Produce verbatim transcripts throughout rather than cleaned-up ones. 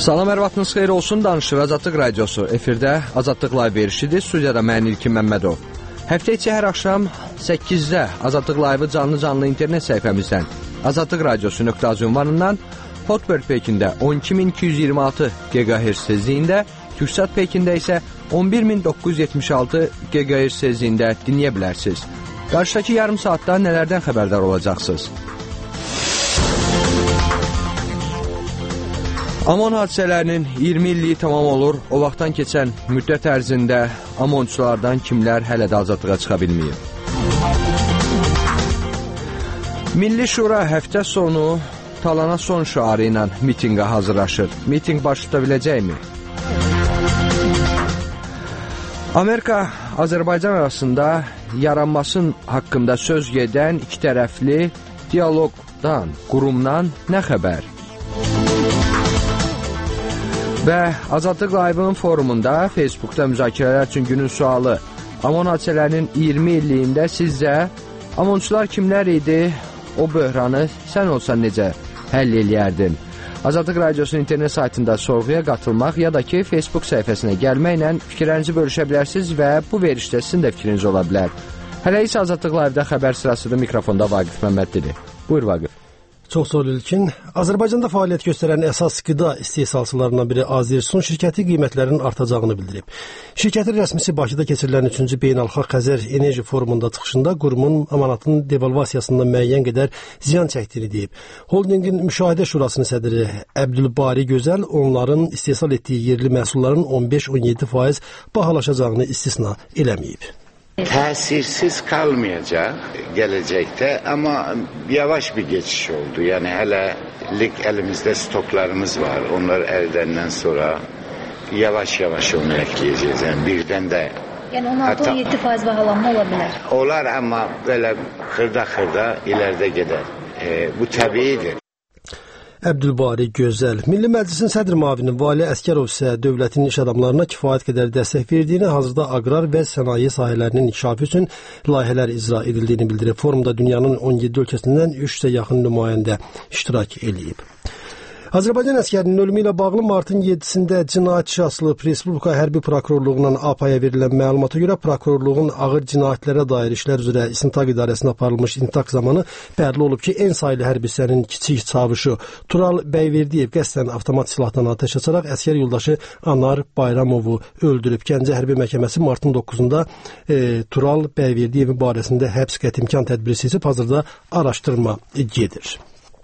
Salam, hər vaxtınız xeyir olsun. Danışır Azadlıq Radiosu. Efirdə Azadlıq Live verişidir. Studiyada mən İlkin Məmmədov. Həftə içi hər axşam səkkizdə Azadlıq Live-ı canlı-canlı internet səhifəmizdən azadlıq radiosu nöqtə az ünvanından, Hotbird Pekində on iki min iki yüz iyirmi altı giqahertz tezliyində, Türksat Pekində isə on bir min doqquz yüz yetmiş altı giqahertz tezliyində dinləyə bilərsiniz. Qarşıdakı yarım saatda nələrdən xəbərdar olacaqsınız? Amon hadisələrinin iyirmi illiyi tamam olur. O vaxtdan keçən müddət ərzində Amonçulardan kimlər hələ də azadlığa çıxa bilməyib? Milli Şura həftə sonu talana son şüarı ilə mitinqə hazırlaşır. Mitinq baş tuta biləcəkmi? Amerika, Azərbaycan arasında yaranmasın haqqında söz gedən iki tərəfli diyaloqdan, qurumdan nə xəbər? Və Azadlıq Live-ın forumunda, Facebookda müzakirələr üçün günün sualı: Amon hadisələrinin iyirmi illiyində sizcə Amonçular kimlər idi? O böhranı sən olsan necə həll eləyərdin? Azadlıq Radiosunun internet saytında sorğuya qatılmaq ya da ki Facebook səhifəsinə gəlməklə fikirlərinizi bölüşə bilərsiniz və bu verişdə sizin də fikriniz ola bilər. Hələ isə Azadlıq Live-də xəbər sırasıdır. Mikrofonda Vaqif Məmmədlidir. Buyur Vaqif. Çox sağ ol İlkin. Azərbaycanda fəaliyyət göstərən əsas qida istehsalçılarından biri Azersun şirkəti qiymətlərin artacağını bildirib. Şirkətin rəsmisi Bakıda keçirilən üçüncü Beynəlxalq Xəzər Enerji Forumunda çıxışında qurumun amanatın devalvasiyasında müəyyən qədər ziyan çəkdiyini deyib. Holdingin müşahidə şurasının sədri Əbdülbari Gözəl onların istehsal etdiyi yerli məhsulların on beş on yeddi faiz bahalaşacağını istisna eləməyib. Təsirsiz kalmayacaq gələcəkdə, amma yavaş bir geçiş oldu. Yəni hələ elimizdə stoklarımız var. Onlar əldəndən sonra yavaş-yavaş onu əkləyəcəyiz. Yəni birdən də Yəni on altı on yeddi faiz bahalanma ola bilər. Olar, amma belə xırda-xırda ilərdə gedər. E, bu təbiidir. Əbdülbari Gözəl. Milli Məclisin sədr müavini Vali Əsgərov isə dövlətin iş adamlarına kifayət qədər dəstək verdiyini, hazırda aqrar və sənaye sahələrinin inkişafı üçün layihələr icra edildiyini bildirib. Forumda dünyanın on yeddi ölkəsindən üçə yaxın nümayəndə iştirak edib. Azərbaycan əskərinin ölümü ilə bağlı martın yeddisində cinayət işi açılıb. Respublika Hərbi Prokurorluğundan A P A-ya verilən məlumata görə prokurorluğun ağır cinayətlərə dair işlər üzrə İstintaq İdarəsinə aparılmış intaq zamanı bəlli olub ki, en saylı hərbi hissənin kiçik çavuşu Tural Bəyverdiyev qəsdən avtomat silahdan atəş açaraq əskər yoldaşı Anar Bayramovu öldürüb. Gəncə Hərbi Məhkəməsi martın doqquzunda e, Tural Bəywerdiyevin barəsində həbs qətimkan tədbiri seçib, hazırda araşdırma gedir.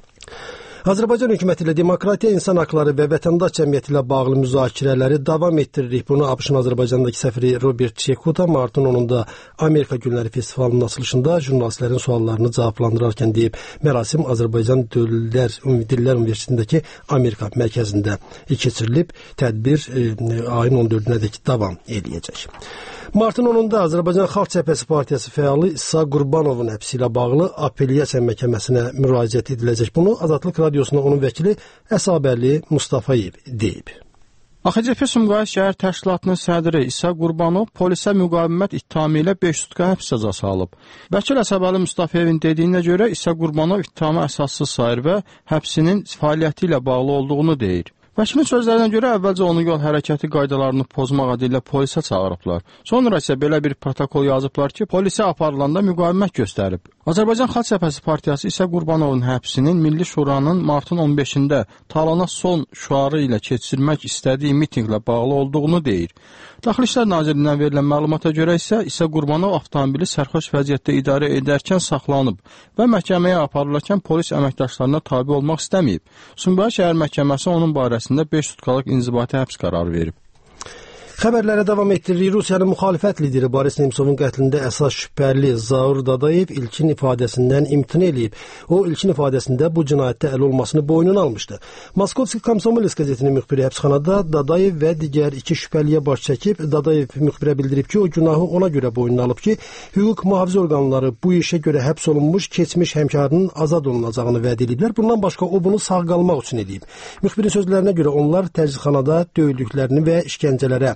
Azərbaycan hökuməti ilə demokratiya, insan haqları və vətəndaş cəmiyyəti ilə bağlı müzakirələri davam etdiririk. Bunu ABŞ-ın Azərbaycandakı səfiri Robert Çekuta martın onunda Amerika Günləri Festivalının açılışında jurnalistlərin suallarını cavablandırarkən deyib. Mərasim Azərbaycan Dövlətlər Dillər Universitetindəki Amerika mərkəzində keçirilib. Tədbir e, ayın on dördünədək davam edəcək. Martın onunda Azərbaycan Xalq Cəbhəsi Partiyası fəalı İsa Qurbanovun həbsi ilə bağlı apellyasiya məhkəməsinə müraciət ediləcək. Bunu Azadlıq Radiosuna onun vəkili Əsabərli Mustafayev deyib. A X C P Sumqayıt şəhər təşkilatının sədri İsa Qurbanov polisə müqavimət ittihamı ilə beş sutka həbs cəzası alıb. Vəkil Əsəbəli Mustafayevin dediyinə görə İsa Qurbanov ittihamı əsassız sayır və həbsinin fəaliyyəti ilə bağlı olduğunu deyir. Vəkilin sözlərinə görə əvvəlcə onun yol hərəkəti qaydalarını pozmaq adı ilə polisə çağırıblar. Sonra isə belə bir protokol yazıblar ki, polisə aparılanda müqavimət göstərib. Azərbaycan Xalq Cəbhəsi Partiyası İsa Qurbanovun həbsinin Milli Şuranın martın on beşində talana son şüarı ilə keçirmək istədiyi mitinqlə bağlı olduğunu deyir. Daxili İşlər Nazirliyindən verilən məlumata görə isə İsa Qurbanov avtomobili sərxoş vəziyyətdə idarə edərkən saxlanıb və məhkəməyə aparılırkən polis əməkdaşlarına tabe olmaq istəməyib. Sumqayıt şəhər məhkəməsi onun barəsində beş sutkalıq inzibati həbs qərarı verib. Xəbərlərə davam etdiririk. Rusiyanın müxalifət lideri Boris Nemtsovun qətlində əsas şübhəli Zaur Dadayev ilkin ifadəsindən imtina eləyib. O, ilkin ifadəsində bu cinayətdə əl olmasını boynuna almışdı. Moskovski Komsomolets qəzetinin müxbiri həbsxanada Dadayev və digər iki şübhəliyə baş çəkib. Dadayev müxbirə bildirib ki, o günahı ona görə boynuna alıb ki, hüquq mühafizə orqanları bu işə görə həbs olunmuş keçmiş həmkarının azad olunacağını vəd ediblər. Bundan başqa o bunu sağ qalmaq üçün edib. Müxbirin sözlərinə görə onlar təcridxanada döyüldüklərini və işgəncələrə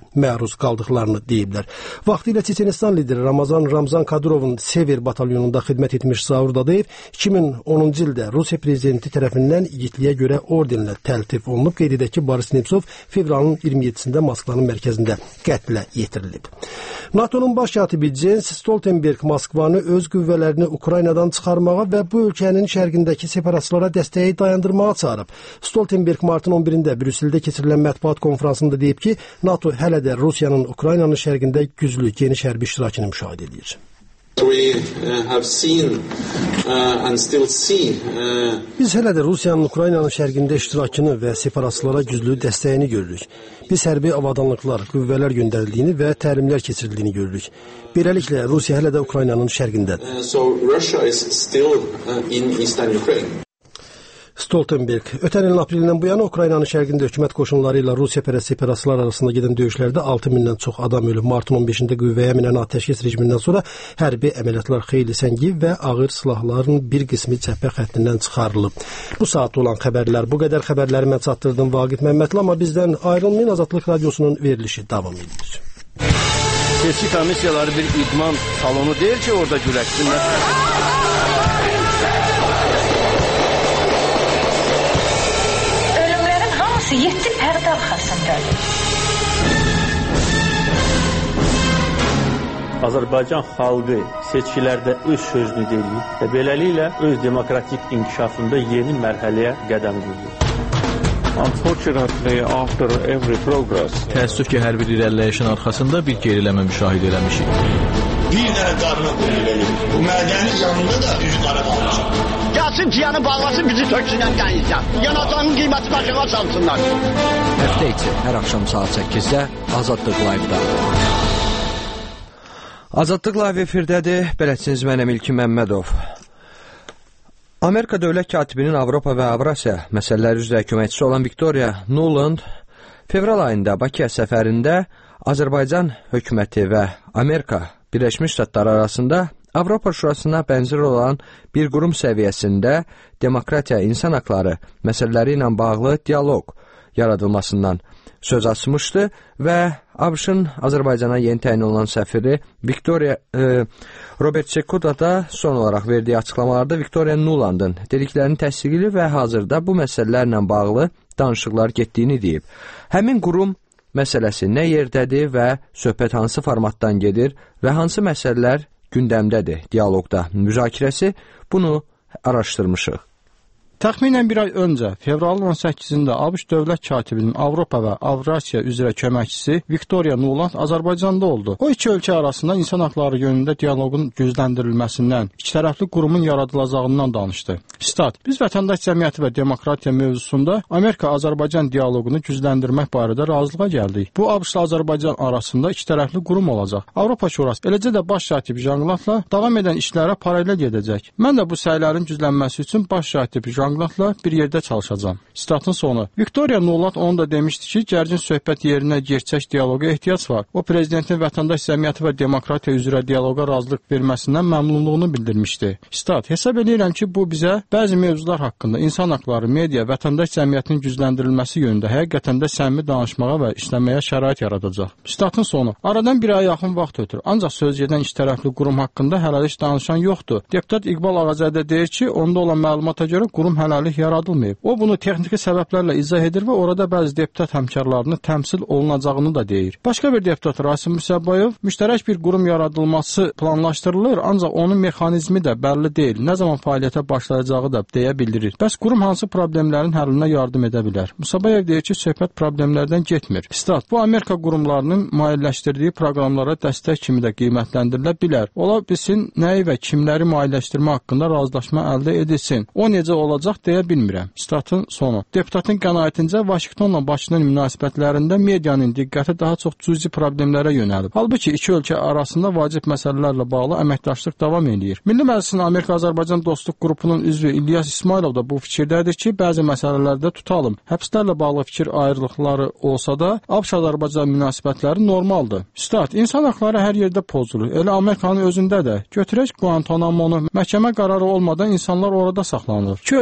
məruz qaldıqlarını deyiblər. Vaxtilə Çeçenistan lideri Ramazan Ramzan Kadyrovun Sever batalyonunda xidmət etmiş Zaur Dadayev iki min onuncu ildə Rusiya prezidenti tərəfindən igidliyə görə ordenlə təltif olunub. Qeyd edək ki, Boris Nemtsov fevralın iyirmi yeddisində Moskvanın mərkəzində qətlə yetirilib. NATO'nun baş katibi Jens Stoltenberg Moskvanı öz qüvvələrini Ukraynadan çıxarmağa və bu ölkənin şərqindəki separatçılara dəstəyi dayandırmağa çağırıb. Stoltenberg martın on birində Brüsseldə keçirilən mətbuat konfransında deyib ki, NATO hələ də Rusiyanın Ukraynanın şərqində güclü, geniş hərbi iştirakını müşahidə edir. We uh, have seen uh, and still see. Uh... Biz hələ də Rusiyanın Ukraynanın şərqində iştirakını və separatçılara güclü dəstəyini görürük. Biz hərbi avadanlıqlar, qüvvələr göndərildiyini və təlimlər keçirildiyini görürük. Beləliklə Rusiya hələ də Ukraynanın şərqindədir. Uh, so Russia is still uh, in eastern Ukraine. Stoltenberg, ötən ilin aprelindən bu yana Ukraynanın şərqində hökumət qoşunları ilə Rusiya pərəst separatçılar arasında gedən döyüşlərdə altı mindən çox adam ölüb. Martın on beşində qüvvəyə minən atəşkəs rejimindən sonra hərbi əməliyyatlar xeyli səngiyib və ağır silahların bir qismi cəbhə xəttindən çıxarılıb. Bu saatda olan xəbərlər, bu qədər xəbərləri mən çatdırdım Vaqif Məmmədli, amma bizdən ayrılmayın, Azadlıq Radiosunun verilişi davam edir. Seçki komissiyaları bir idman salonu deyil ki, orada güləşsinlər. yeddi pərdə arxasındadır. Azərbaycan xalqı seçkilərdə öz sözünü deyir və beləliklə öz demokratik inkişafında yeni mərhələyə qədəm qoyur. Unfortunately, after every progress, təəssüf ki, hər bir irəliləyişin arxasında bir geriləmə müşahidə eləmişik. Bir dənə qarına qoyulur. Bu mədəni yanında da üz qara qalmışıq. Gəlsin ki, yanı bağlasın, bizi töksünən dənizdən. Yanacağının qiyməti başına çalsınlar. Həftə içi hər axşam saat səkkizdə Azadlıq Live-da. Azadlıq Live efirdədir. Beləsiniz, mənəm İlkin Məmmədov. Amerika dövlət katibinin Avropa və Avrasiya məsələləri üzrə köməkçisi olan Victoria Nuland fevral ayında Bakıya səfərində Azərbaycan hökuməti və Amerika Birləşmiş Ştatları arasında Avropa Şurasına bənzər olan bir qurum səviyyəsində demokratiya, insan haqları məsələləri ilə bağlı dialoq yaradılmasından söz açmışdı və ABŞ-ın Azərbaycana yeni təyin olunan səfiri Victoria e, Robert Çekuda da son olaraq verdiyi açıqlamalarda Victoria Nulandın dediklərini təsdiqləyir və hazırda bu məsələlərlə bağlı danışıqlar getdiyini deyib. Həmin qurum məsələsi nə yerdədir və söhbət hansı formatdan gedir və hansı məsələlər gündəmdədir dialoqda müzakirəsi, bunu araşdırmışıq. Təxminən bir ay öncə, fevralın on səkkizində ABŞ dövlət katibinin Avropa və Avrasiya üzrə köməkçisi Victoria Nuland Azərbaycanda oldu. O iki ölkə arasında insan haqları yönündə dialoqun gücləndirilməsindən, ikitərəfli qurumun yaradılacağından danışdı. Stat, biz vətəndaş cəmiyyəti və demokratiya mövzusunda Amerika-Azərbaycan dialoqunu gücləndirmək barədə razılığa gəldik. Bu, ABŞ-la Azərbaycan arasında ikitərəfli qurum olacaq. Avropa Şurası, eləcə də baş katib Jean-Claude davam edən işlərə paralel gedəcək. Mən də bu səylərin güclənməsi üçün baş katib Jean Jean-Claude bir yerdə çalışacağam. Statın sonu. Victoria Nuland onu da demişdi ki, gərgin söhbət yerinə gerçək dialoqa ehtiyac var. O, prezidentin vətəndaş cəmiyyəti və demokratiya üzrə dialoqa razılıq verməsindən məmnunluğunu bildirmişdi. Stat, hesab edirəm ki, bu bizə bəzi mövzular haqqında insan haqları, media, vətəndaş cəmiyyətinin gücləndirilməsi yönündə həqiqətən də səmimi danışmağa və işləməyə şərait yaradacaq. Statın sonu. Aradan bir aya yaxın vaxt ötür. Ancaq söz gedən ikitərəfli qurum haqqında hələlik danışan yoxdur. Deputat İqbal Ağazadə deyir ki, onda olan məlumata görə qurum hələlik yaradılmayıb. O, bunu texniki səbəblərlə izah edir və orada bəzi deputat həmkarlarını təmsil olunacağını da deyir. Başqa bir deputat Rasim Müsəbbayev, müştərək bir qurum yaradılması planlaşdırılır, ancaq onun mexanizmi də bəlli deyil, nə zaman fəaliyyətə başlayacağı da deyə bildirir. Bəs qurum hansı problemlərin həllinə yardım edə bilər? Müsəbbayev deyir ki, söhbət problemlərdən getmir. Stat, bu Amerika qurumlarının maliyyələşdirdiyi proqramlara dəstək kimi də qiymətləndirilə bilər. Ola bilsin, nəyi və kimləri maliyyələşdirmə haqqında razılaşma əldə edilsin. O necə olacaq deyə bilmirəm. Statın sonu. Deputatın qənaətincə Vaşinqtonla Bakının münasibətlərində medianın diqqəti daha çox cüzi problemlərə yönəlib. Halbuki iki ölkə arasında vacib məsələlərlə bağlı əməkdaşlıq davam edir. Milli Məclisin Amerika-Azərbaycan Dostluq qrupunun üzvü İlyas İsmailov da bu fikirdədir ki, bəzi məsələlərdə tutalım. Həbslərlə bağlı fikir ayrılıqları olsa da, ABŞ-Azərbaycan münasibətləri normaldır. Stat, insan haqları hər yerdə pozulur. Elə Amerikanın özündə də. Götürək Guantanamo-nu. Məhkəmə qərarı olmadan insanlar orada saxlanılır. İki ölkə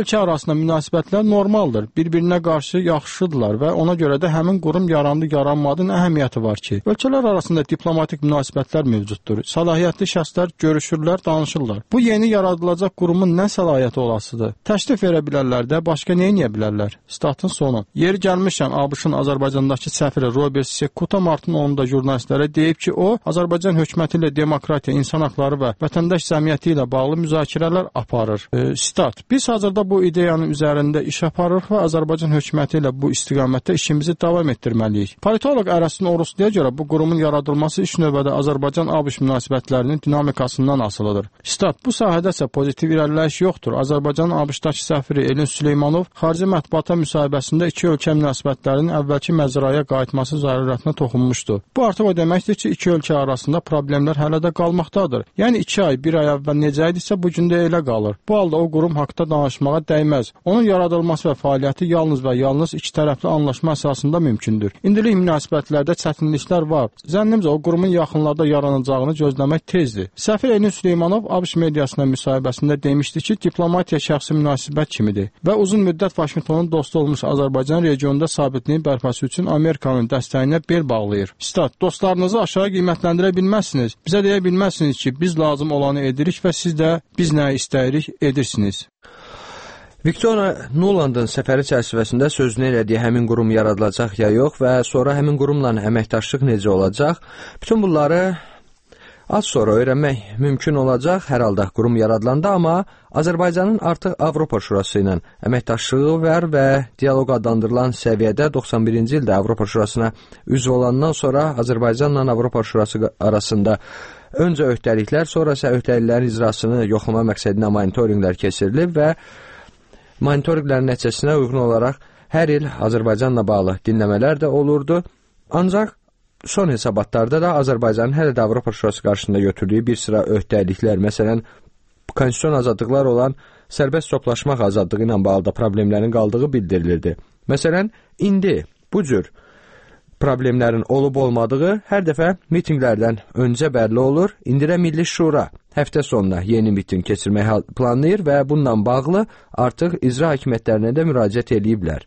ölkə arasında münasibətlər normaldır, bir-birinə qarşı yaxşıdırlar və ona görə də həmin qurum yarandı, yaranmadığının əhəmiyyəti var ki, ölkələr arasında diplomatik münasibətlər mövcuddur. Səlahiyyətli şəxslər görüşürlər, danışırlar. Bu yeni yaradılacaq qurumun nə səlahiyyəti olasıdır? Təklif verə bilərlər də, başqa nə edə bilərlər? Statın sonu. Yeri gəlmişkən ABŞ-ın Azərbaycandakı səfiri Robert Sekuta martın onunda jurnalistlərə deyib ki, o, Azərbaycan hökuməti ilə demokratiya, insan haqları və vətəndaş cəmiyyəti ilə bağlı müzakirələr aparır. E, stat. Biz hazırda bu ideyanın üzərində iş aparırıq və Azərbaycan hökuməti ilə bu istiqamətdə işimizi davam etdirməliyik. Politoloq Ərəstin Orusluya görə bu qurumun yaradılması iş növbədə Azərbaycan-ABŞ münasibətlərinin dinamikasından asılıdır. Stat. Bu sahədə isə pozitiv irəliləyiş yoxdur. Azərbaycanın ABŞ-dakı səfiri Elin Süleymanov xarici mətbuata müsahibəsində iki ölkə münasibətlərinin əvvəlki məcraya qayıtması zərurətinə toxunmuşdu. Bu artıq o deməkdir ki, iki ölkə arasında problemlər hələ də qalmaqdadır. Yəni iki ay, bir ay əvvəl necə idisə bu gün də elə qalır. Bu halda o qurum haqqında danışmağa dəyməz. Onun yaradılması və fəaliyyəti yalnız və yalnız iki tərəfli anlaşma əsasında mümkündür. İndilik münasibətlərdə çətinliklər var. Zənnimcə o qurumun yaxınlarda yaranacağını gözləmək tezdir. Səfir Elin Süleymanov ABŞ mediasına müsahibəsində demişdi ki, diplomatiya şəxsi münasibət kimidir və uzun müddət Vaşinqtonun dostu olmuş Azərbaycan regionda sabitliyin bərpası üçün Amerikanın dəstəyinə bel bağlayır. Stat, dostlarınızı aşağı qiymətləndirə bilməzsiniz. Bizə deyə bilməzsiniz ki, biz lazım olanı edirik və siz də biz nə istəyirik edirsiniz. Victoria Nulandın səfəri çərçivəsində sözünü elədiyi həmin qurum yaradılacaq ya yox və sonra həmin qurumla əməkdaşlıq necə olacaq? Bütün bunları az sonra öyrənmək mümkün olacaq hər halda qurum yaradılanda, amma Azərbaycanın artıq Avropa Şurası ilə əməkdaşlığı var və dialoq adlandırılan səviyyədə doxsan birinci ildə Avropa Şurasına üzv olandan sonra Azərbaycanla Avropa Şurası arasında öncə öhdəliklər, sonra isə öhdəliklərin icrasını yoxlama məqsədinə monitorinqlər keçirilib və monitorinqlərin nəticəsinə uyğun olaraq hər il Azərbaycanla bağlı dinləmələr də olurdu. Ancaq son hesabatlarda da Azərbaycanın hələ də Avropa Şurası qarşısında götürdüyü bir sıra öhdəliklər, məsələn, konstitusiyon azadlıqlar olan sərbəst toplaşmaq azadlığı ilə bağlı da problemlərin qaldığı bildirilirdi. Məsələn, indi bu cür problemlərin olub-olmadığı hər dəfə mitinqlərdən öncə bəlli olur. İndi də Milli Şura həftə sonuna yeni miting keçirməyi planlayır və bununla bağlı artıq icra hakimiyyətlərinə də müraciət ediblər.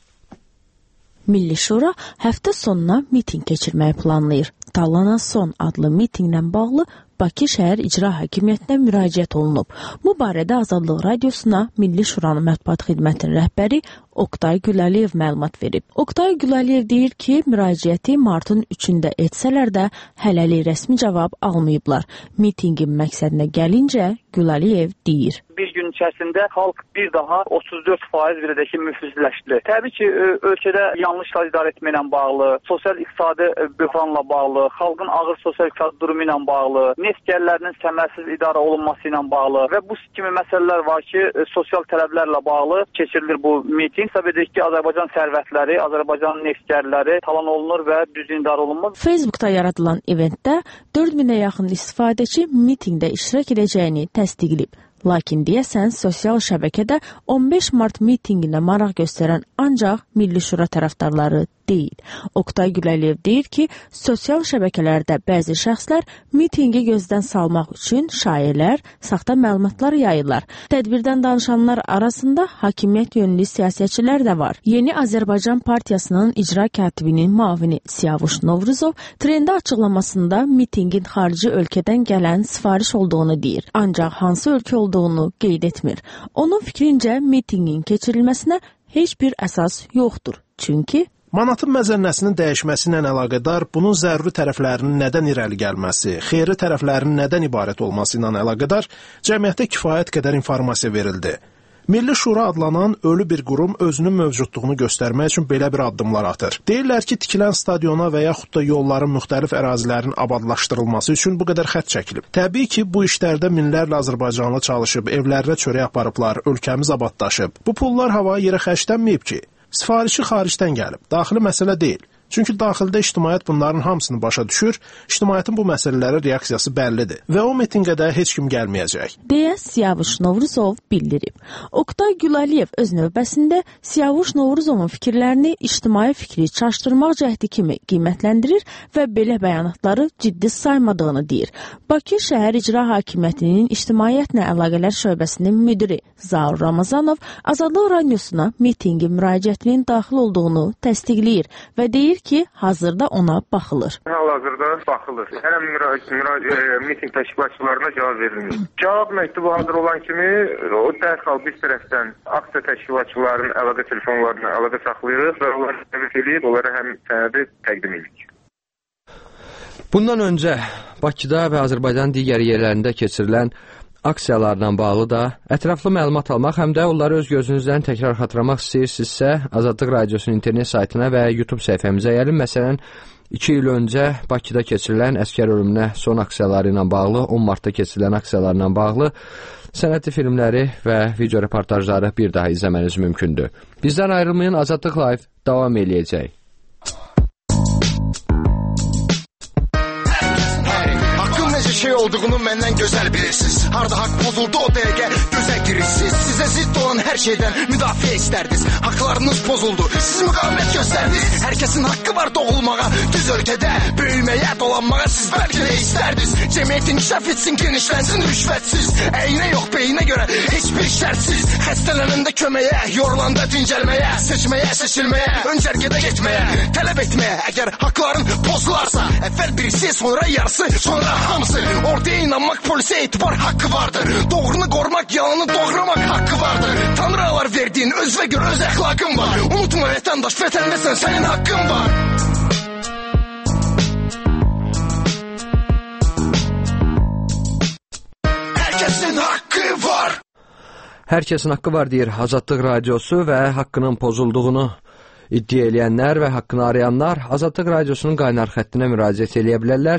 Milli Şura həftə sonuna miting keçirməyi planlayır. Talana Son adlı mitinglə bağlı Bakı şəhər icra hakimiyyətinə müraciət olunub. Bu barədə Azadlıq Radiosuna Milli Şuranın mətbuat xidmətinin rəhbəri Oqtay Güləliyev məlumat verib. Oqtay Güləliyev deyir ki, müraciəti martın üçündə etsələr də hələlik rəsmi cavab almayıblar. Mitingin məqsədinə gəlincə Güləliyev deyir. Bir gün içərisində xalq bir daha otuz dörd faiz verədəki müflisləşdi. Təbii ki, ölkədə yanlışla idarə etmə ilə bağlı, sosial-iqtisadi böhranla bağlı, xalqın ağır sosial-iqtisadi durumu ilə bağlı, neft gəlirlərinin səmərəsiz idarə olunması ilə bağlı və bu kimi məsələlər var ki, sosial tələblərlə bağlı keçirilir bu miting. Hesab edir ki, Azərbaycan sərvətləri, Azərbaycan neft gəlirləri talan olunur və düzgün idarə olunmur. Facebookda yaradılan eventdə dörd minə yaxın istifadəçi mitingdə iştirak edəcəyini təsdiqləyib. Lakin deyəsən, sosial şəbəkədə on beş mart mitinginə maraq göstərən ancaq Milli Şura tərəfdarları deyil. Oqtay Güləliyev deyir ki, sosial şəbəkələrdə bəzi şəxslər mitingi gözdən salmaq üçün şairlər, saxta məlumatlar yayırlar. Tədbirdən danışanlar arasında hakimiyyət yönlü siyasətçilər də var. Yeni Azərbaycan Partiyasının icra katibinin müavini Siyavuş Novruzov trendə açıqlamasında mitingin xarici ölkədən gələn sifariş olduğunu deyir. Ancaq hansı ölkə olduğunu qeyd etmir. Onun fikrincə mitingin keçirilməsinə heç bir əsas yoxdur. Çünki manatın məzənnəsinin dəyişməsi ilə əlaqədar bunun zəruri tərəflərinin nədən irəli gəlməsi, xeyri tərəflərinin nədən ibarət olması ilə əlaqədar cəmiyyətdə kifayət qədər informasiya verildi. Milli Şura adlanan ölü bir qurum özünün mövcudluğunu göstərmək üçün belə bir addımlar atır. Deyirlər ki, tikilən stadiona və yaxud da yolların müxtəlif ərazilərin abadlaşdırılması üçün bu qədər xətt çəkilib. Təbii ki, bu işlərdə minlərlə azərbaycanlı çalışıb, evlərinə çörək aparıblar, ölkəmiz abadlaşıb. Bu pullar havaya yerə xərclənməyib ki. Sifarişi xaricdən gəlib, daxili məsələ deyil. Çünki daxildə ictimaiyyət bunların hamısını başa düşür, ictimaiyyətin bu məsələlərə reaksiyası bəllidir və o mitinqə də heç kim gəlməyəcək. Deyə Siyavuş Novruzov bildirib. Oktay Gülaliyev öz növbəsində Siyavuş Novruzovun fikirlərini ictimai fikri çaşdırmaq cəhdi kimi qiymətləndirir və belə bəyanatları ciddi saymadığını deyir. Bakı Şəhər İcra Hakimiyyətinin İctimaiyyətlə Əlaqələr şöbəsinin müdiri Zaur Ramazanov Azadlıq Radiosuna mitinqin müraciətinin daxil olduğunu təsdiqləyir və deyir ki, hazırda ona baxılır. Hal-hazırda baxılır. Həm miting təşkilatçılarına cavab verilir. Cavab məktubu hazır olan kimi o dərhal biz tərəfdən aksiya təşkilatçılarının əlaqə telefonlarına əlaqə saxlayırıq və onları təbrik edib, onlara həm sənədi təqdim edirik. Bundan öncə Bakıda və Azərbaycan digər yerlərində keçirilən aksiyalarla bağlı da ətraflı məlumat almaq, həm də onları öz gözünüzdən təkrar xatırlamaq istəyirsinizsə, Azadlıq Radiosunun internet saytına və YouTube səhifəmizə gəlin. Məsələn, iki il öncə Bakıda keçirilən əskər ölümünə son aksiyaları ilə bağlı, on martda keçirilən aksiyalarla bağlı sənədli filmləri və video reportajları bir daha izləməniz mümkündür. Bizdən ayrılmayın, Azadlıq Live davam eləyəcək. Şey olduğunu məndən gözəl bilirsiniz. Harda haqq pozuldu o dəqiqə gözə girirsiniz. Sizə zidd olan hər şeydən müdafiə istərdiniz. Haqlarınız pozuldu, siz müqavimət göstərdiniz. Hər kəsin haqqı var doğulmağa, düz ölkədə böyüməyə, dolanmağa siz bəlkə də istərdiniz. Cəmiyyət inkişaf etsin, genişlənsin rüşvətsiz. Əynə yox, beyinə görə heç bir şərtsiz. Xəstələnəndə köməyə, yorulanda dincəlməyə, seçməyə, seçilməyə, öncərgədə getməyə, tələb etməyə. Əgər haqların pozularsa, əvvəl birisi, sonra yarısı, sonra hamısı. Ortaya inanmaq, polisə etibar haqqı vardır. Doğrunu qorumaq, yalanı doğramaq haqqı vardır. Tanrılar verdiyin özvə görə öz əxlaqın var. Unutma vətəndaş, vətəndəsən, sənin haqqın var. Hər kəsin haqqı var. Hər kəsin haqqı var deyir Azadlıq Radiosu və haqqının pozulduğunu iddia eləyənlər və haqqını arayanlar Azadlıq Radiosunun qaynar xəttinə müraciət eləyə bilərlər.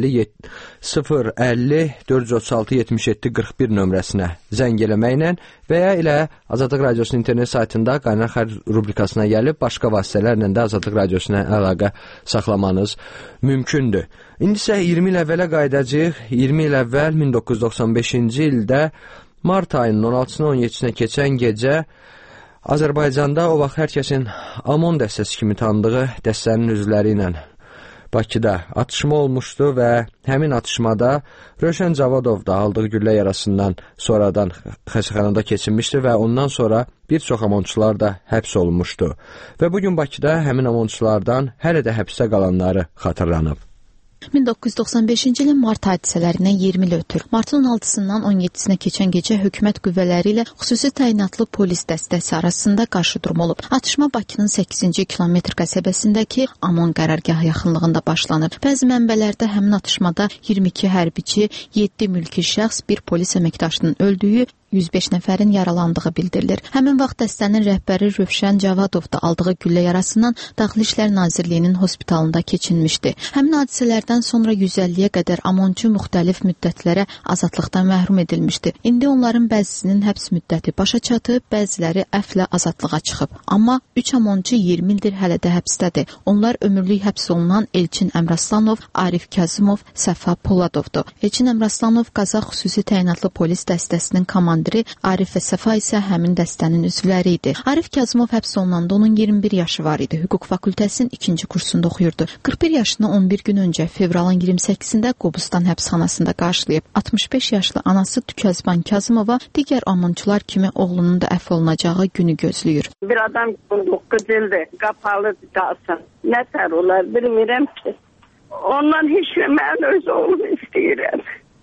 sıfır əlli dörd yüz otuz altı yetmiş yeddi qırx bir nömrəsinə zəng eləməklə və ya ilə Azadlıq Radiosunun internet saytında qaynar xətt rubrikasına gəlib başqa vasitələrlə də Azadlıq Radiosuna əlaqə saxlamanız mümkündür. İndi isə iyirmi il əvvələ qayıdacağıq. iyirmi il əvvəl min doqquz yüz doxsan beşinci ildə mart ayının on altısına on yeddisinə keçən gecə Azərbaycanda o vaxt hər kəsin AMON dəstəsi kimi tanıdığı dəstənin üzvləri ilə Bakıda atışma olmuşdu və həmin atışmada Rövşən Cavadov da aldığı güllə yarasından sonradan xəstəxanada keçinmişdi və ondan sonra bir çox AMONçular da həbs olunmuşdu. Və bugün Bakıda həmin AMONçulardan hələ də həbsdə qalanları xatırlanıb. min doqquz yüz doxsan beşinci ilin mart hadisələrindən iyirmi il ötür. Martın on altısından on yeddisinə keçən gecə hökumət qüvvələri ilə xüsusi təyinatlı polis dəstəsi arasında qarşıdurma olub. Atışma Bakının səkkizinci kilometr qəsəbəsindəki AMON qərargahı yaxınlığında başlanıb. Bəzi mənbələrdə həmin atışmada iyirmi iki hərbiçi, yeddi mülki şəxs, bir polis əməkdaşının öldüyü, yüz beş nəfərin yaralandığı bildirilir. Həmin vaxt dəstənin rəhbəri Rövşən Cavadov da aldığı güllə yarasından Daxili İşlər Nazirliyinin hospitalında keçinmişdi. Həmin hadisələrdən sonra yüz əlliyə qədər AMONçu müxtəlif müddətlərə azadlıqdan məhrum edilmişdi. İndi onların bəzisinin həbs müddəti başa çatıb, bəziləri əfvlə azadlığa çıxıb. Amma üç AMONçu iyirmi ildir hələ də həbsdədir. Onlar ömürlük həbs olunan Elçin Əmraslanov, Arif Kazımov, Səfa Poladovdur. Elçin Əmraslanov Qazax xüsusi təyinatlı polis dəstəsinin komandiri, Arif və Səfa isə həmin dəstənin üzvləri idi. Arif Kazımov həbs olunanda onun iyirmi bir yaşı var idi. Hüquq fakültəsinin ikinci kursunda oxuyurdu. qırx bir yaşını on bir gün öncə fevralın iyirmi səkkizində Qobustan həbsxanasında qarşılayıb. altmış beş yaşlı anası Tükəzban Kazımova digər AMONçular kimi oğlunun da əfv olunacağı günü gözləyir. Bir adam on doqquz ildir, qapalı qalsın. Nə tər olar bilmirəm ki. Ondan heç mən öz oğlumu istəyirəm.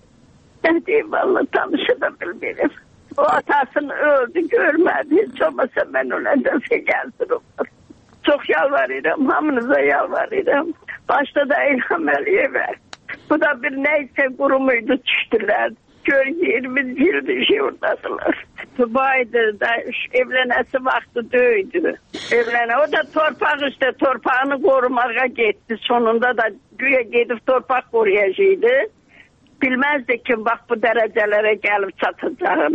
Nə deyim, vallahi tanışı da bilmirəm. O atasını öldü, görmədi. Hiç olmasa ben ölenden gelsin olur. Çok yalvarırım, hamınıza yalvarırım. Başta da İlham Əliyevə. Bu da bir neyse kurumuydu, düştüler. Gör yirmi yıl bir şey oradadılar. Dubay'dı da evlenesi vakti döydü. Evlene. O da torpak işte, torpağını korumaya gitti. Sonunda da güya gidip torpak koruyacağıydı. Bilmezdi ki bak bu derecelere gelip çatacağını.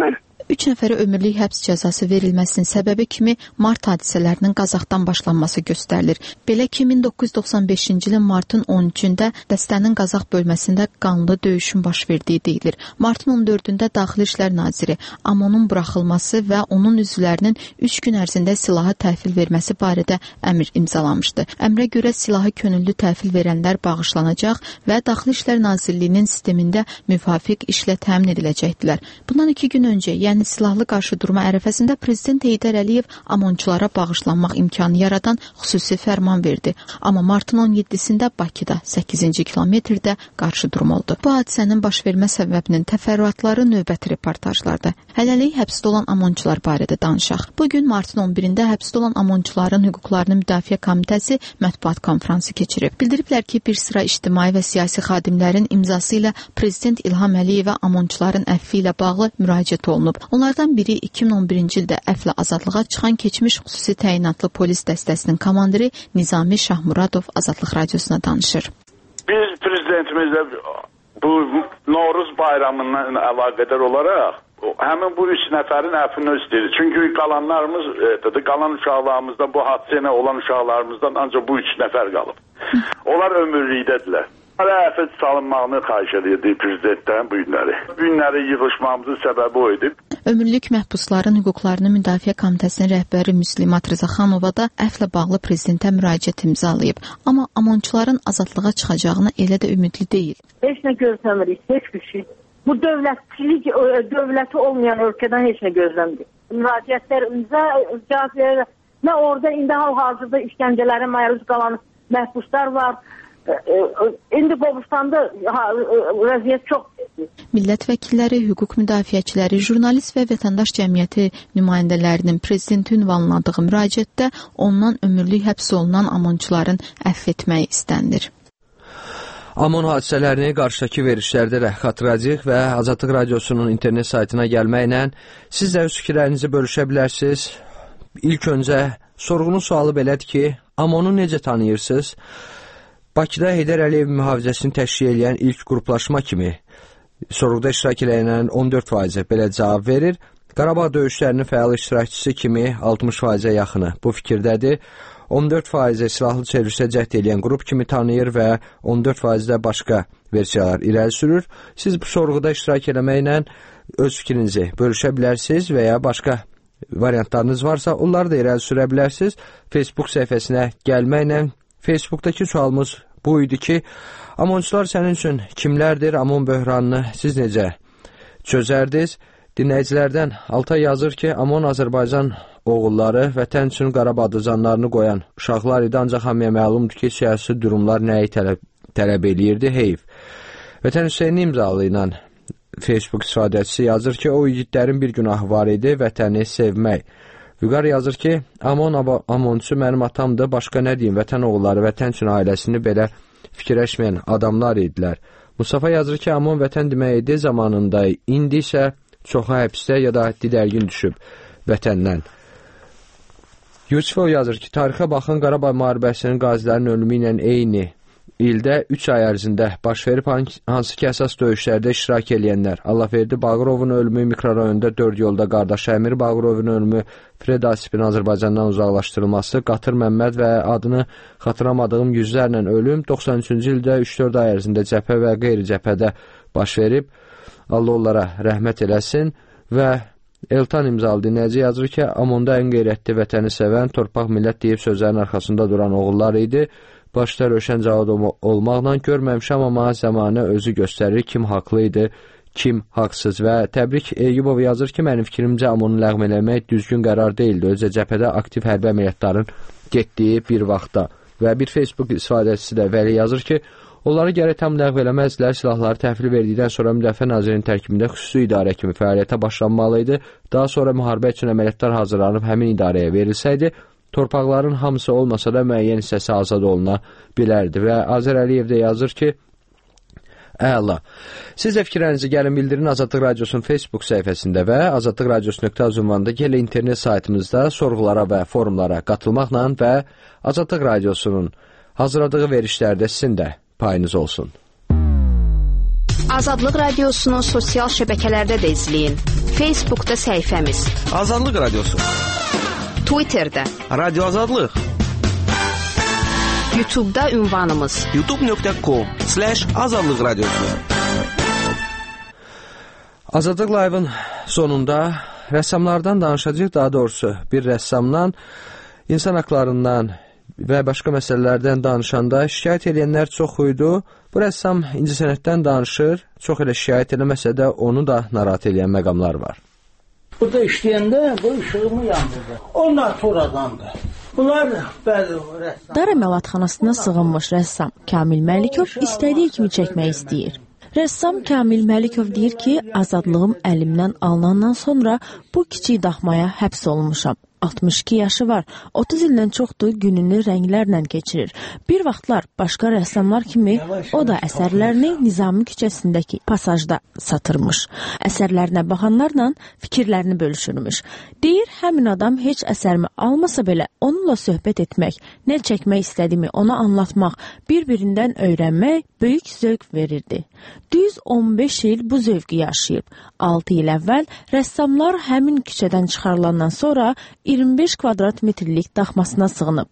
üç nəfərə ömürlük həbs cəzası verilməsinin səbəbi kimi mart hadisələrinin Qazaxdan başlanması göstərilir. Belə ki, min doqquz yüz doxsan beşinci ilin martın on üçündə dəstənin Qazax bölməsində qanlı döyüşün baş verdiyi deyilir. Martın on dördündə Daxili İşlər Naziri AMON-un buraxılması və onun üzvlərinin üç gün ərzində silahı təhvil verməsi barədə əmr imzalamışdı. Əmrə görə silahı könüllü təhvil verənlər bağışlanacaq və Daxili İşlər Nazirliyinin sistemində müvafiq işlə təmin ediləcəkdilər. Bundan iki gün öncə, yəni silahlı qarşıdurma ərəfəsində Prezident Heydər Əliyev AMONçulara bağışlanmaq imkanı yaradan xüsusi fərman verdi. Amma martın on yeddisində Bakıda səkkizinci kilometrdə qarşıdurma oldu. Bu hadisənin baş vermə səbəbinin təfərrüatları növbəti reportajlarda. Hələlik həbsdə olan AMONçular barədə danışaq. Bugün martın on birində həbsdə olan AMONçuların hüquqlarını müdafiə komitəsi mətbuat konfransı keçirib. Bildiriblər ki, bir sıra ictimai və siyasi xadimlərin imzası ilə Prezident İlham Əliyevə AMONçuların əfvi ilə bağlı müraciət olunub. Onlardan biri iki min on birinci ildə əfvlə azadlığa çıxan keçmiş xüsusi təyinatlı polis dəstəsinin komandiri Nizami Şahmuradov Azadlıq Radiosuna danışır. Biz prezidentimizlə bu Novruz bayramından əlaqədar olaraq həmin bu üç nəfərin əfini istəyirik. Çünki qalanlarımız, e, qalan uşaqlarımızdan, bu hadisə ilə olan uşaqlarımızdan ancaq bu üç nəfər qalıb. Onlar ömürlükdədirlər. Əfət salınmağını xahiş edirdik prezidentdən bu günləri. Bu günləri yığışmamızın səbəbi o idi. Ömürlük məhbusların hüquqlarını müdafiə komitəsinin rəhbəri Müslimat Rızaxanova da əfvlə bağlı prezidentə müraciət imzalayıb. Amma AMONçuların azadlığa çıxacağına elə də ümidli deyil. Heç nə gözləmirik, heç bir şey. Bu dövlətçilik, dövləti olmayan ölkədən heç nə gözləmirik. Müraciətlərimizə cavab verir. Nə orada indi hal-hazırda işgəncələrə məruz qalan məhbuslar var. İndi Qobustanda vəziyyət çox. Millət vəkilləri, hüquq müdafiəçiləri, jurnalist və vətəndaş cəmiyyəti nümayəndələrinin prezidenti ünvanladığı müraciətdə ondan ömürlük həbs olunan AMONçuların əfv etməyi istənilir. AMON hadisələrini qarşıdakı verilişlərdə də xatırlayacağıq və Azadlıq Radiosunun internet saytına gəlməklə siz də öz fikirlərinizi bölüşə bilərsiniz. İlk öncə sorğunun sualı belədir ki, AMONu necə tanıyırsınız? Bakıda Heydər Əliyev mühafizəsini təşkil edən ilk qruplaşma kimi sorğuda iştirak edənlərin on dörd faizi belə cavab verir. Qarabağ döyüşlərinin fəal iştirakçısı kimi altmış faizə yaxını bu fikirdədir. on dörd faizi silahlı çevrilişə cəhd edən qrup kimi tanıyır və on dörd faizi də başqa versiyalar irəli sürür. Siz bu sorğuda iştirak etməklə öz fikrinizi bölüşə bilərsiniz və ya başqa variantlarınız varsa onları da irəli sürə bilərsiniz. Facebook səhifəsinə gəlməklə Facebookdakı sualımız bu idi ki, AMONçular sənin üçün kimlərdir? AMON böhranını siz necə çözərdiniz? Dinləyicilərdən Altay yazır ki, AMON Azərbaycan oğulları vətən üçün Qarabağda canlarını qoyan uşaqlar idi, ancaq hamıya məlumdur ki, siyasi durumlar nəyi tələb, tələb eləyirdi? Heyf. Vətən Hüseyni imzalı ilə Facebook istifadəçisi yazır ki, o yiğitlərin bir günahı var idi, vətəni sevmək. Vüqar yazır ki, AMON AMONçu mənim atamdır, başqa nə deyim, vətən oğulları, vətən üçün ailəsini belə fikirləşməyən adamlar idilər. Mustafa yazır ki, AMON vətən demək idi zamanında, indi isə çoxu həbsdə ya da didərgin düşüb vətəndən. Yusufov yazır ki, tarixə baxın, Qarabağ müharibəsinin qazilərin ölümü ilə eyni ildə üç ay ərzində baş verib, hansı ki əsas döyüşlərdə iştirak edənlər. Allahverdi Bağırovun ölümü mikrorayonda dörd yolda qardaşı Əmir Bağırovun ölümü, Fred Asipin Azərbaycandan uzaqlaşdırılması, Qatır Məmməd və adını xatırlamadığım yüzlərlə ölüm doxsan üçüncü ildə üç dörd ay ərzində cəbhə və qeyri-cəbhədə baş verib. Allah onlara rəhmət eləsin və Eltan imzalı dinləyici yazır ki, AMONda ən qeyrətli vətəni sevən, torpaq millət deyib sözlərin arxasında duran oğullar idi. Başda röşən cavab olmaqla görməmişəm, amma zamanı özü göstərir kim haqlı idi, kim haqsız. Və Təbrik Eyyubov yazır ki, mənim fikrimcə AMONu ləğv eləmək düzgün qərar deyildi. Özə cəbhədə aktiv hərbi əməliyyatların getdiyi bir vaxtda. Və bir Facebook istifadəçisi də Vəli yazır ki, onları gərək tam ləğv eləməzdilər, silahları təhvil verdikdən sonra Müdafiə Nazirinin tərkibində xüsusi idarə kimi fəaliyyətə başlanmalıydı. Daha sonra müharibə üçün əməliyyatlar hazırlanıb həmin idarəyə verilsəydi, torpaqların hamısı olmasa da müəyyən hissəsi azad oluna bilərdi. Və Azər Əliyev də yazır ki, əla. Siz də fikirlərinizi gəlin bildirin Azadlıq Radiosunun Facebook səhifəsində və azadlıq radiosu nöqtə az ünvanında gələ internet saytımızda sorğulara və forumlara qatılmaqla və Azadlıq Radiosunun hazırladığı verişlərdə sizin də payınız olsun. Azadlıq Radiosunu sosial şəbəkələrdə də izləyin. Facebookda səhifəmiz Azadlıq Radiosu, Twitterdə Radio Azadlıq, YouTube'da ünvanımız youtube nöqtə com slash azadlıq radiosu. Azadlıq Live-ın sonunda rəssamlardan danışacaq, daha doğrusu bir rəssamdan, insan haqlarından və başqa məsələlərdən danışanda şikayət edənlər çox idi. Bu rəssam incəsənətdən danışır, çox elə şikayət eləməsə də onu da narahat edən məqamlar var. Burada işləyəndə bu işığımı yandırdı. O naturadandır. Bunlar bəzi rəssam. Dar əməlatxanasına sığınmış rəssam Kamil Məlikov istədiyi kimi çəkmək istəyir. Rəssam Kamil Məlikov deyir ki, azadlığım əlimdən alınandan sonra bu kiçik daxmaya həbs olmuşam. altmış iki yaşı var, otuz ildən çoxdur gününü rənglərlə keçirir. Bir vaxtlar başqa rəssamlar kimi o da əsərlərini Nizami küçəsindəki pasajda satırmış. Əsərlərinə baxanlarla fikirlərini bölüşürmüş. Deyir, həmin adam heç əsərimi almasa belə onunla söhbət etmək, nə çəkmək istədiyimi ona anlatmaq, bir-birindən öyrənmək böyük zövq verirdi. Düz on beş il bu zövqü yaşayıb. altı il əvvəl rəssamlar həmin küçədən çıxarılandan sonra iyirmi beş kvadrat metrlik daxmasına sığınıb.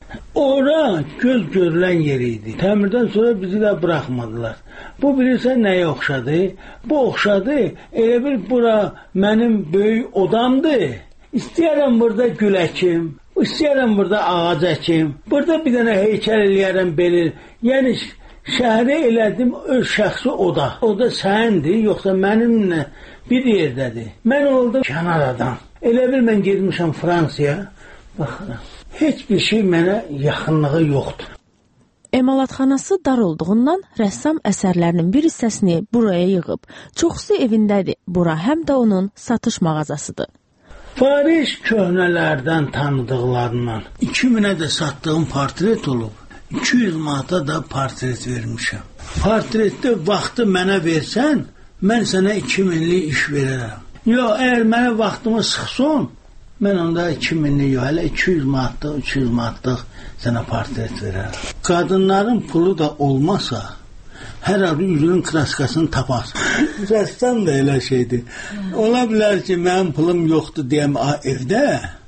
Ora göz görülən yer idi. Təmirdən sonra bizi də buraxmadılar. Bu bilirsən nəyə oxşadı? Bu oxşadı, elə bir bura mənim böyük odamdır. İstəyərəm burada gül əkim, istəyərəm burada ağac əkim, burada bir dənə heykəl eləyərəm belə. Yəni şəhərə elədim öz şəxsi oda. Oda səndir, yoxsa mənimlə bir yerdədir. Mən oldum kənar adam. Elə bil mən gedmişəm Fransaya, baxıram. Heç bir şey mənə yaxınlığı yoxdur. Emalatxanası dar olduğundan rəssam əsərlərinin bir hissəsini buraya yığıb. Çoxsu evindədir. Bura həm də onun satış mağazasıdır. Paris köhnələrdən tanıdıqlarından iki minə də satdığım portret olub. iki yüz manata da portret vermişəm. Portretdə vaxtı mənə versən, mən sənə iki minlik iş verərəm. Yox, əgər mənə vaxtımı sıxsın, mən onda iki minlik yox, hələ iki yüz manatlıq, üç yüz manatlıq sənə portret verərəm. Qadınların pulu da olmasa, hər adı üzünün kraskasını tapar. Rəssam da elə şeydir. Ola bilər ki, mənim pulum yoxdur deyəm evdə,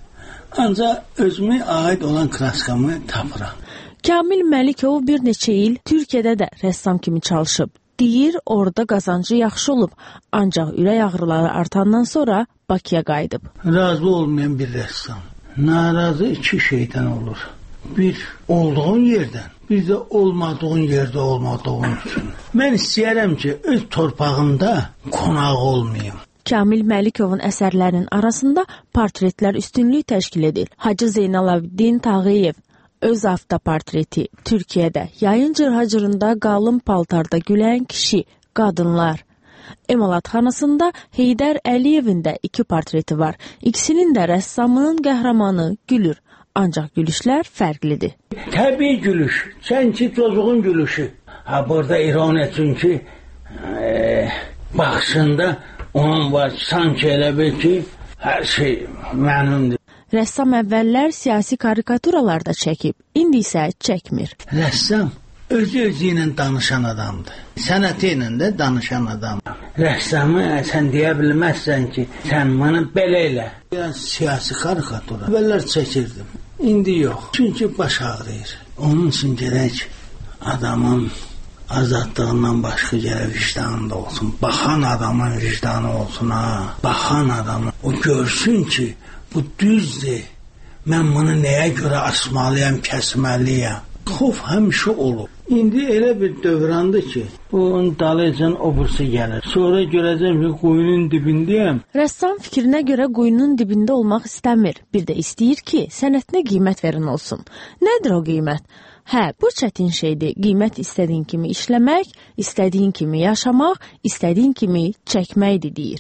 ancaq özümə aid olan kraskamı tapıram. Kamil Məlikov bir neçə il Türkiyədə də rəssam kimi çalışıb. Deyir, orada qazancı yaxşı olub, ancaq ürək ağrıları artandan sonra Bakıya qayıdıb. Razı olmayan bir rəssam. Narazı iki şeydən olur. Bir, olduğun yerdən, bir də olmadığın yerdə olmadığın üçün. Mən istəyərəm ki, öz torpağımda qonaq olmayayım. Kamil Məlikovun əsərlərinin arasında portretlər üstünlük təşkil edir. Hacı Zeynalabdin Tağıyev öz avtoportreti, Türkiyədə yayın cırhacırında qalın paltarda gülən kişi, qadınlar. Emalatxanasında Heydər Əliyevin də iki portreti var. İkisinin də rəssamının qəhrəmanı gülür. Ancaq gülüşlər fərqlidir. Təbii gülüş, sənki çocuğun gülüşü. Ha, burada iron etsin ki, e, baxışında onun var, sanki elə bil ki, hər şey mənimdir. Rəssam əvvəllər siyasi karikaturalar da çəkib, indi isə çəkmir. Rəssam özü-özü ilə danışan adamdır. Sənəti ilə də danışan adamdır. Rəssamı sən deyə bilməzsən ki, sən bunu belə elə. Biraz siyasi karikatura. Əvvəllər çəkirdim, indi yox. Çünki baş ağrıyır. Onun üçün gərək adamın azadlığından başqa gərək vicdanında olsun. Baxan adamın vicdanı olsun ha. Baxan adamın. O görsün ki, bu düzdür. Mən bunu nəyə görə asmalıyam, kəsməliyəm. Xof həmişə olub. İndi elə bir dövrandır ki, bunun dalıcan obursu gəlir. Sonra görəcəm ki, quyunun dibindəyəm. Rəssam fikrinə görə quyunun dibində olmaq istəmir. Bir də istəyir ki, sənətinə qiymət verin olsun. Nədir o qiymət? Hə, bu çətin şeydir. Qiymət istədiyin kimi işləmək, istədiyin kimi yaşamaq, istədiyin kimi çəkməkdir, deyir.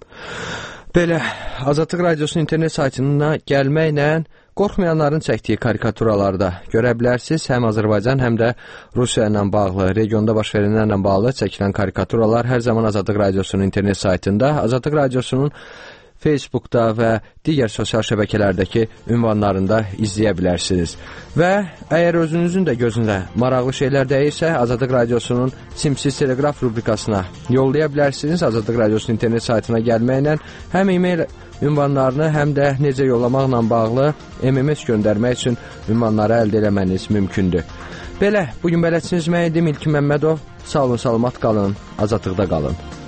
Belə, Azadlıq Radiosunun internet saytına gəlməklə qorxmayanların çəkdiyi karikaturalarda görə bilərsiniz. Həm Azərbaycan, həm də Rusiya ilə bağlı, regionda baş verənlərlə bağlı çəkilən karikaturalar hər zaman Azadlıq Radiosunun internet saytında. Azadlıq Radiosunun Facebookda və digər sosial şəbəkələrdəki ünvanlarında izləyə bilərsiniz. Və əgər özünüzün də gözünə maraqlı şeylər dəyirsə, Azadlıq Radiosunun Simsiz Teleqraf rubrikasına yollaya bilərsiniz. Azadlıq Radiosunun internet saytına gəlməklə həm e-mail ünvanlarını, həm də necə yollamaqla bağlı M M S göndərmək üçün ünvanları əldə eləməniz mümkündür. Belə, bugün bələdçiniz mən idim İlkin Məmmədov. Sağ olun, salamat qalın, azadlıqda qalın.